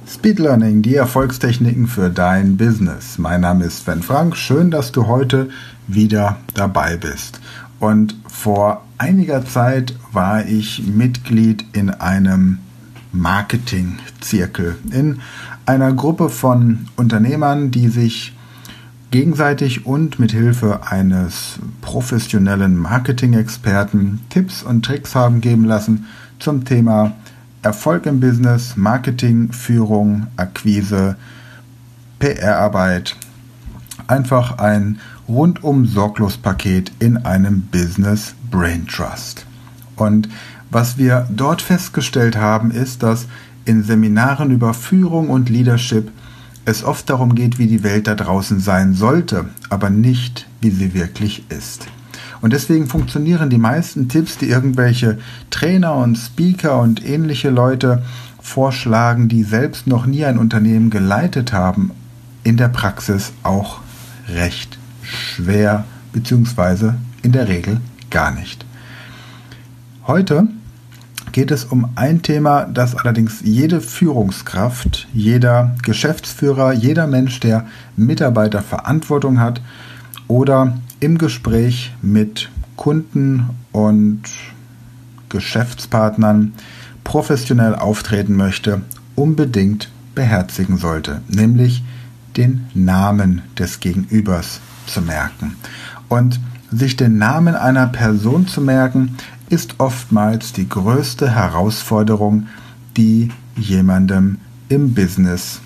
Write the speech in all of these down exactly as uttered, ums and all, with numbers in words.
Speed Learning, die Erfolgstechniken für dein Business. Mein Name ist Sven Frank. Schön, dass du heute wieder dabei bist. Und vor einiger Zeit war ich Mitglied in einem Marketing-Zirkel, in einer Gruppe von Unternehmern, die sich gegenseitig und mit Hilfe eines professionellen Marketing-Experten Tipps und Tricks haben geben lassen zum Thema Erfolg im Business, Marketing, Führung, Akquise, P R-Arbeit. Einfach ein rundum sorglos Paket in einem Business Brain Trust. Und was wir dort festgestellt haben, ist, dass in Seminaren über Führung und Leadership es oft darum geht, wie die Welt da draußen sein sollte, aber nicht, wie sie wirklich ist. Und deswegen funktionieren die meisten Tipps, die irgendwelche Trainer und Speaker und ähnliche Leute vorschlagen, die selbst noch nie ein Unternehmen geleitet haben, in der Praxis auch recht schwer, beziehungsweise in der Regel gar nicht. Heute geht es um ein Thema, das allerdings jede Führungskraft, jeder Geschäftsführer, jeder Mensch, der Mitarbeiterverantwortung hat oder im Gespräch mit Kunden und Geschäftspartnern professionell auftreten möchte, unbedingt beherzigen sollte, nämlich den Namen des Gegenübers zu merken. Und sich den Namen einer Person zu merken, ist oftmals die größte Herausforderung, die jemandem im Business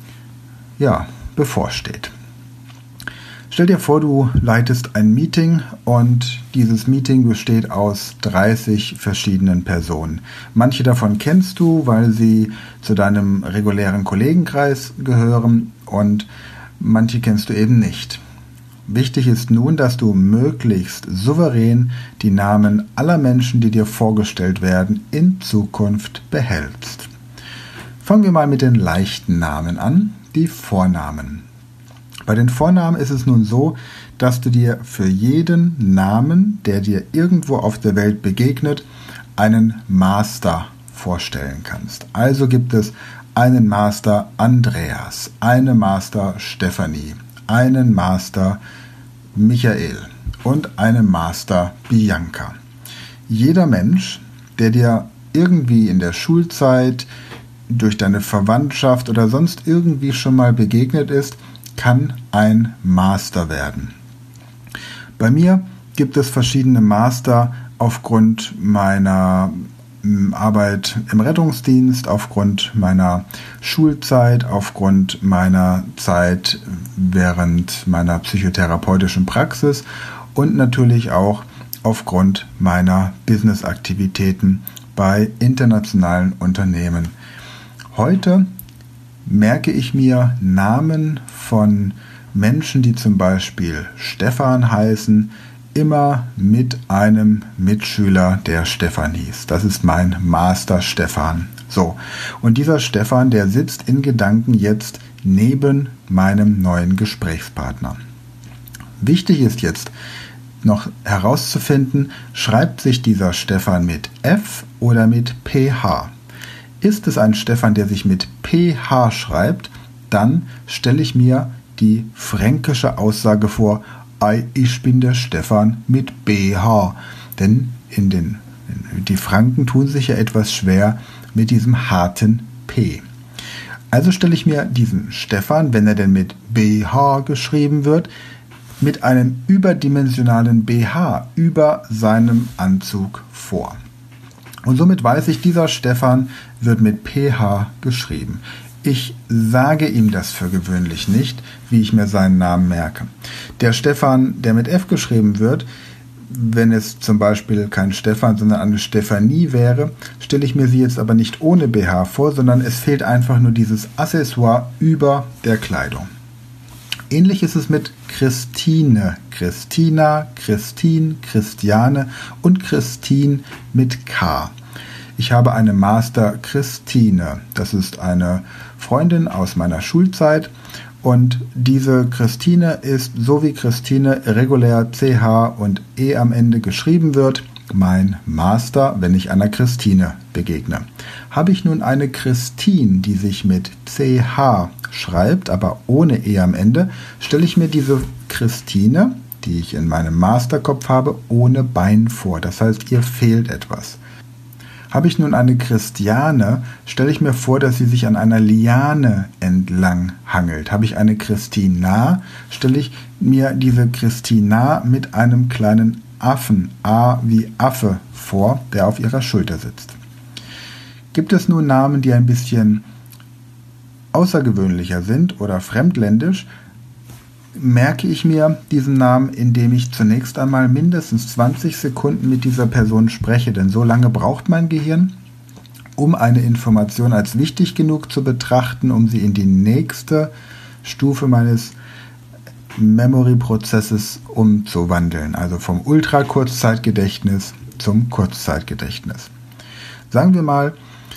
ja, bevorsteht. Stell dir vor, du leitest ein Meeting und dieses Meeting besteht aus dreißig verschiedenen Personen. Manche davon kennst du, weil sie zu deinem regulären Kollegenkreis gehören und manche kennst du eben nicht. Wichtig ist nun, dass du möglichst souverän die Namen aller Menschen, die dir vorgestellt werden, in Zukunft behältst. Fangen wir mal mit den leichten Namen an, die Vornamen. Bei den Vornamen ist es nun so, dass du dir für jeden Namen, der dir irgendwo auf der Welt begegnet, einen Master vorstellen kannst. Also gibt es einen Master Andreas, einen Master Stefanie, einen Master Michael und einen Master Bianca. Jeder Mensch, der dir irgendwie in der Schulzeit, durch deine Verwandtschaft oder sonst irgendwie schon mal begegnet ist, kann ein Master werden. Bei mir gibt es verschiedene Master aufgrund meiner Arbeit im Rettungsdienst, aufgrund meiner Schulzeit, aufgrund meiner Zeit während meiner psychotherapeutischen Praxis und natürlich auch aufgrund meiner Businessaktivitäten bei internationalen Unternehmen. Heute merke ich mir Namen von Menschen, die zum Beispiel Stefan heißen, immer mit einem Mitschüler, der Stefan hieß. Das ist mein Master Stefan. So, und dieser Stefan, der sitzt in Gedanken jetzt neben meinem neuen Gesprächspartner. Wichtig ist jetzt noch herauszufinden, schreibt sich dieser Stefan mit F oder mit P H? Ist es ein Stefan, der sich mit P H schreibt, dann stelle ich mir die fränkische Aussage vor, ich bin der Stefan mit B H. Denn in den, die Franken tun sich ja etwas schwer mit diesem harten P. Also stelle ich mir diesen Stefan, wenn er denn mit B H geschrieben wird, mit einem überdimensionalen B H über seinem Anzug vor. Und somit weiß ich, dieser Stefan wird mit P H geschrieben. Ich sage ihm das für gewöhnlich nicht, wie ich mir seinen Namen merke. Der Stefan, der mit F geschrieben wird, wenn es zum Beispiel kein Stefan, sondern eine Stefanie wäre, stelle ich mir sie jetzt aber nicht ohne B H vor, sondern es fehlt einfach nur dieses Accessoire über der Kleidung. Ähnlich ist es mit Christine, Christina, Christine, Christiane und Christine mit K. Ich habe eine Master Christine. Das ist eine Freundin aus meiner Schulzeit und diese Christine ist, so wie Christine regulär C H und E am Ende geschrieben wird, mein Master, wenn ich einer Christine begegne. Habe ich nun eine Christine, die sich mit C H schreibt, aber ohne E am Ende, stelle ich mir diese Christine, die ich in meinem Masterkopf habe, ohne Bein vor. Das heißt, ihr fehlt etwas. Habe ich nun eine Christiane, stelle ich mir vor, dass sie sich an einer Liane entlang hangelt. Habe ich eine Christina, stelle ich mir diese Christina mit einem kleinen Affen, A wie Affe, vor, der auf ihrer Schulter sitzt. Gibt es nun Namen, die ein bisschen außergewöhnlicher sind oder fremdländisch, merke ich mir diesen Namen, indem ich zunächst einmal mindestens zwanzig Sekunden mit dieser Person spreche, denn so lange braucht mein Gehirn, um eine Information als wichtig genug zu betrachten, um sie in die nächste Stufe meines Memory-Prozesses umzuwandeln, also vom Ultra-Kurzzeitgedächtnis zum Kurzzeitgedächtnis. Sagen wir mal,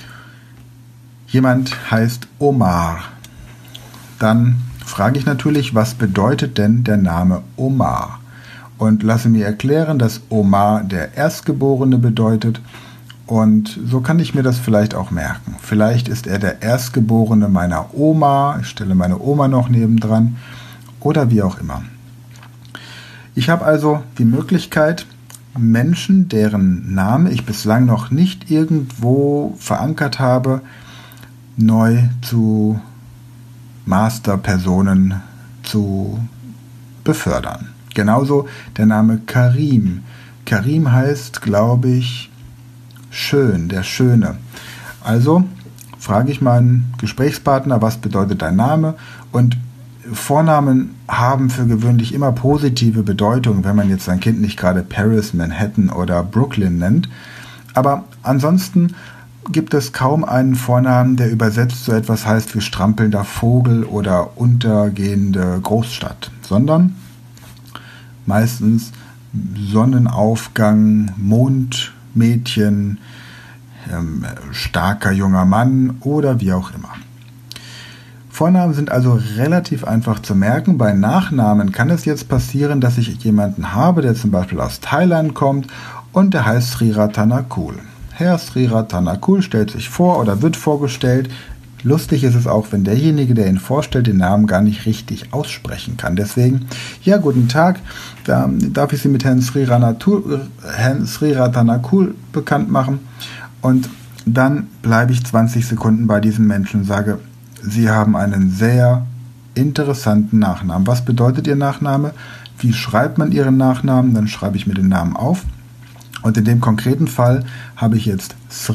jemand heißt Omar. Dann frage ich natürlich, was bedeutet denn der Name Omar? Und lasse mir erklären, dass Omar der Erstgeborene bedeutet. Und so kann ich mir das vielleicht auch merken. Vielleicht ist er der Erstgeborene meiner Oma. Ich stelle meine Oma noch nebendran. Oder wie auch immer. Ich habe also die Möglichkeit, Menschen, deren Name ich bislang noch nicht irgendwo verankert habe, neu zu Masterpersonen zu befördern. Genauso der Name Karim. Karim heißt, glaube ich, schön, der Schöne. Also frage ich meinen Gesprächspartner, was bedeutet dein Name? Und Vornamen haben für gewöhnlich immer positive Bedeutung, wenn man jetzt sein Kind nicht gerade Paris, Manhattan oder Brooklyn nennt. Aber ansonsten gibt es kaum einen Vornamen, der übersetzt so etwas heißt wie strampelnder Vogel oder untergehende Großstadt, sondern meistens Sonnenaufgang, Mondmädchen, ähm, starker junger Mann oder wie auch immer. Vornamen sind also relativ einfach zu merken. Bei Nachnamen kann es jetzt passieren, dass ich jemanden habe, der zum Beispiel aus Thailand kommt und der heißt Srirathanakul. Herr Srirathanakul stellt sich vor oder wird vorgestellt. Lustig ist es auch, wenn derjenige, der ihn vorstellt, den Namen gar nicht richtig aussprechen kann. Deswegen, ja, guten Tag, da darf ich Sie mit Herrn Srirathanakul bekannt machen. Und dann bleibe ich zwanzig Sekunden bei diesem Menschen und sage, Sie haben einen sehr interessanten Nachnamen. Was bedeutet Ihr Nachname? Wie schreibt man Ihren Nachnamen? Dann schreibe ich mir den Namen auf. Und in dem konkreten Fall habe ich jetzt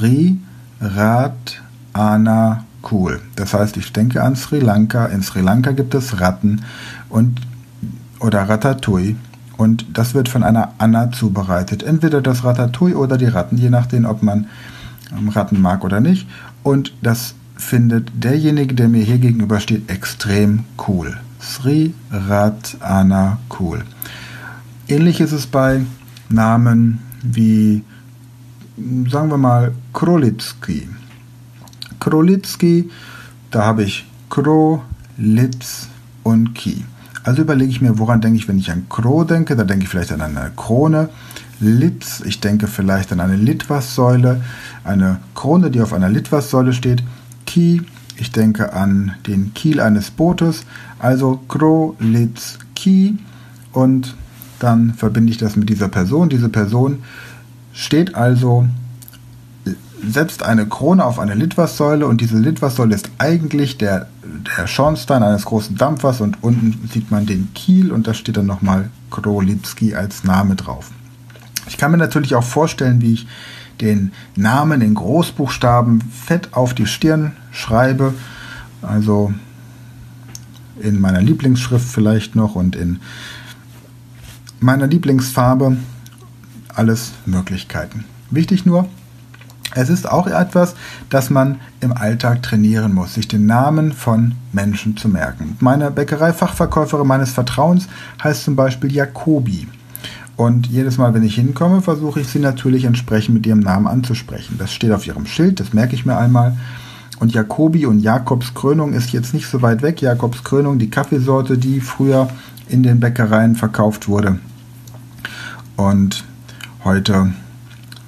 Srirathanakul. Das heißt, ich denke an Sri Lanka. In Sri Lanka gibt es Ratten und, oder Ratatouille. Und das wird von einer Anna zubereitet. Entweder das Ratatouille oder die Ratten, je nachdem, ob man Ratten mag oder nicht. Und das findet derjenige, der mir hier gegenübersteht, extrem cool. Srirathanakul. Ähnlich ist es bei Namen wie, sagen wir mal, Krolitsky. Krolitsky, da habe ich Kro, Litz und Ki. Also überlege ich mir, woran denke ich, wenn ich an Kro denke, da denke ich vielleicht an eine Krone. Litz, ich denke vielleicht an eine Litwassäule, eine Krone, die auf einer Litwassäule steht. Ki, ich denke an den Kiel eines Bootes, also Kro, Litz, Ki, und dann verbinde ich das mit dieser Person. Diese Person steht also, setzt eine Krone auf eine Litwassäule und diese Litwassäule ist eigentlich der, der Schornstein eines großen Dampfers und unten sieht man den Kiel und da steht dann nochmal Krolitsky als Name drauf. Ich kann mir natürlich auch vorstellen, wie ich den Namen in Großbuchstaben fett auf die Stirn schreibe, also in meiner Lieblingsschrift vielleicht noch und in meiner Lieblingsfarbe, alles Möglichkeiten. Wichtig nur, es ist auch etwas, das man im Alltag trainieren muss, sich den Namen von Menschen zu merken. Meine Bäckereifachverkäuferin meines Vertrauens heißt zum Beispiel Jacobi. Und jedes Mal, wenn ich hinkomme, versuche ich sie natürlich entsprechend mit ihrem Namen anzusprechen. Das steht auf ihrem Schild, das merke ich mir einmal. Und Jacobi und Jakobskrönung ist jetzt nicht so weit weg. Jakobskrönung, die Kaffeesorte, die früher in den Bäckereien verkauft wurde. Und heute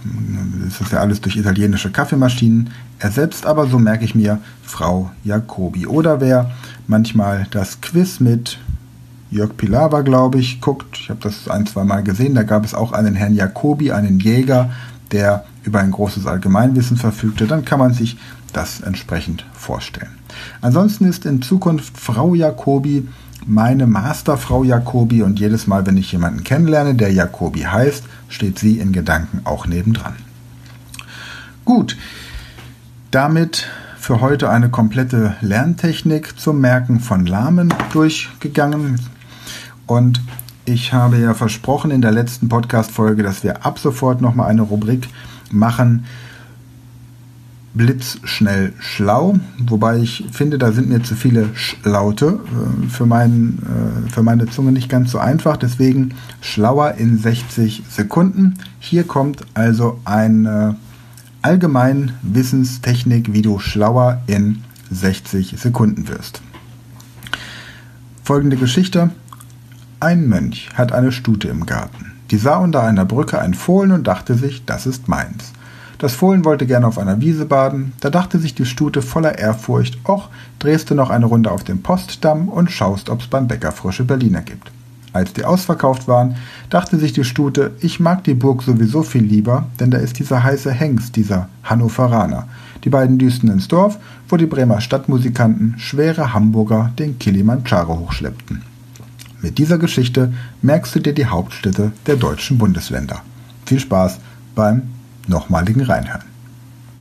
Das ist ja alles durch italienische Kaffeemaschinen ersetzt, aber so merke ich mir Frau Jacobi. Oder wer manchmal das Quiz mit Jörg Pilawa, glaube ich, guckt, ich habe das ein, zwei Mal gesehen, da gab es auch einen Herrn Jacobi, einen Jäger, der über ein großes Allgemeinwissen verfügte, dann kann man sich das entsprechend vorstellen. Ansonsten ist in Zukunft Frau Jacobi meine Masterfrau Jacobi und jedes Mal, wenn ich jemanden kennenlerne, der Jacobi heißt, steht sie in Gedanken auch nebendran. Gut, damit für heute eine komplette Lerntechnik zum Merken von Namen durchgegangen. Und ich habe ja versprochen in der letzten Podcast-Folge, dass wir ab sofort nochmal eine Rubrik machen, blitzschnell schlau, wobei ich finde, da sind mir zu viele Sch-Laute äh, für, mein, äh, für meine Zunge nicht ganz so einfach, deswegen schlauer in sechzig Sekunden. Hier kommt also eine allgemeine Wissenstechnik, wie du schlauer in sechzig Sekunden wirst. Folgende Geschichte. Ein Mönch hat eine Stute im Garten. Die sah unter einer Brücke ein Fohlen und dachte sich, das ist meins. Das Fohlen wollte gerne auf einer Wiese baden, da dachte sich die Stute voller Ehrfurcht, och, drehst du noch eine Runde auf dem Postdamm und schaust, ob's beim Bäcker frische Berliner gibt. Als die ausverkauft waren, dachte sich die Stute, ich mag die Burg sowieso viel lieber, denn da ist dieser heiße Hengst, dieser Hannoveraner. Die beiden düsten ins Dorf, wo die Bremer Stadtmusikanten schwere Hamburger den Kilimanjaro hochschleppten. Mit dieser Geschichte merkst du dir die Hauptstädte der deutschen Bundesländer. Viel Spaß beim nochmaligen Reinhören.